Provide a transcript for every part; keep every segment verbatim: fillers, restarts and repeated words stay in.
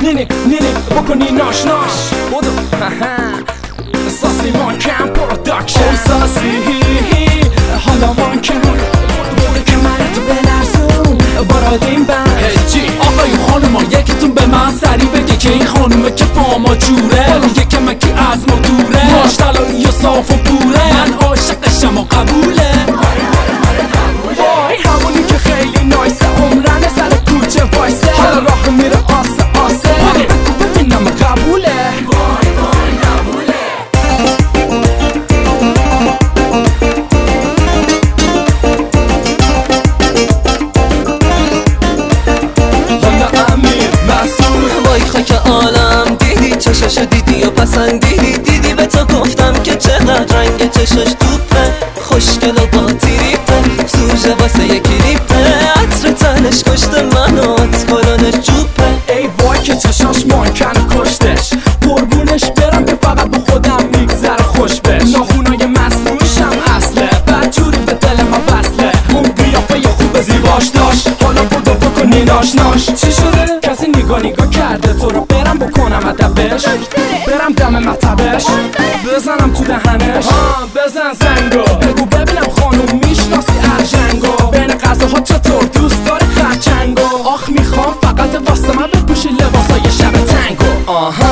نینی نینی بکنی ناش ناش بودو ساسی مانکن پروداکشن ساسی حالا مانکن بوده که منتو بلرزون بارادین بند هجی آقای خانوما یکیتون به من سری بگه که این خانومه که با ما جوره میگه که مکی از ما دوره ماش طلایی و صاف و پوره من عاشقشم و قبوله وای همونی که خیلی نایسه عمرن سر کوچه وایسه حالا راه میره آسه آسه ببینم قبوله وای وای قبوله حالا امیر مسئول وای خاک عالم دیدی چشاشو دیدی و پسندیدی دیدی به تو گفتم که چقدر رنگ چشاش توپه خوشگل و با تیریپه سوژه واسه یه کلیپه عطر تنش کشته منو کلونش جوپه ای وای که چشاش مانکن کشتش قربونش برم که فقط با خودم میگذره خوش بش ناخونای مصنوعشم اصله بدجوری به دل من وصله اون قیافه خوب زیباش داشت حالا بودو بکنی ناش ناش چی شده؟ کسی نگاه نگاه کرده تو رو برم بکنم ادبش برم دم مطبش بزنم تو دهنش بزن زنگو بگو ببینم خانوم میشناسی ارژنگو بین غذاها چطور دوست داری خرچنگو آخ میخوام فقط واسه من بپوشی لباسای شب تنگو آها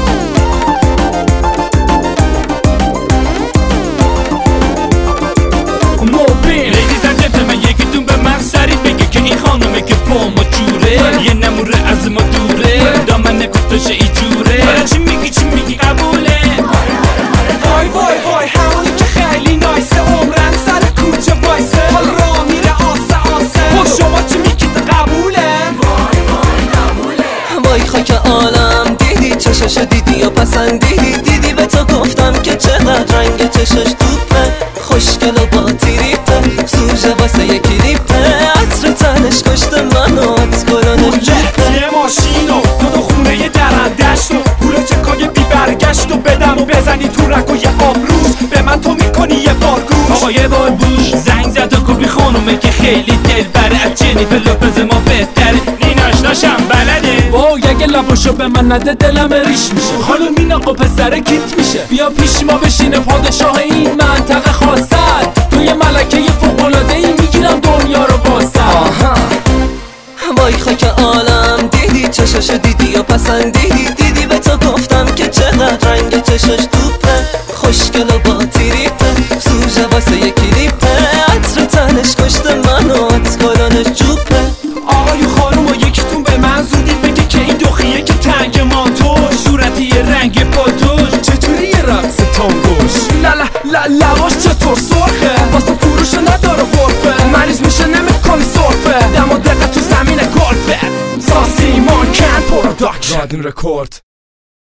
موبین لیدیز اند جنتلمن یکیتون به من سری بگه که این خانومه که با ما جوره یه نموره از ما دوره دامن کتاش ایجوره چی میگی چی میگی قبوله وای وای وای همونی که خیلی نایسه عمرن سر کوچه وایسه حال راه میره آسه آسه خب شما چی میگید قبوله وای وای قبوله وای خاک عالم دیدی چشاشو دیدی و پسندیدی دیدی به تو گفتم که چقدر رنگ چشاش توپه خوشگل و با تیریپه سوژه واسه یه کلیپه عطر تنش کشته منو کلونش جوپه یه ماشینو دو دو خونه درندشت و گوره چکای بی برگشت و بدم و بزنی تو رک و یه آبروز به من تو میکنی یه بار گوش آقا یه بار بوش زنگ زد و گفت خانومه که خیلی دل بره از جنیفر لوپز ما بهتره نیناش ناشم بلده وای اگه لباشو به من نده دلم ریش میشه خانوم این آقا پسر کیت میشه بیا پیش ما بشینه پادشاه این منطقه خواست تو یه ملکه فوق‌العاده ای میگیرم دنیا رو واسه آها وای خاک عالم دیدی چشاشو دیدی و پسندیدی دیدی به تو گفتم که چقدر رنگ چشاش توپه خوشگل و با تیریپه سوژه واسه یه کلیپه عطر تنش کشته منو کلونش جوپه آقای خانوم و یکیتون به من زودی بگه که این دخیه که تنگ مانتوش صورتی یه رنگ پاتوش چطوری یه رقص تانگوش لالا لا لواش چطور سرخه واسه فروش نداره غرفه مریض میشه نمیکنی سرفه دم و دقت تو زمین گلفه ساسی مانکن پروداکشن رادین رکورد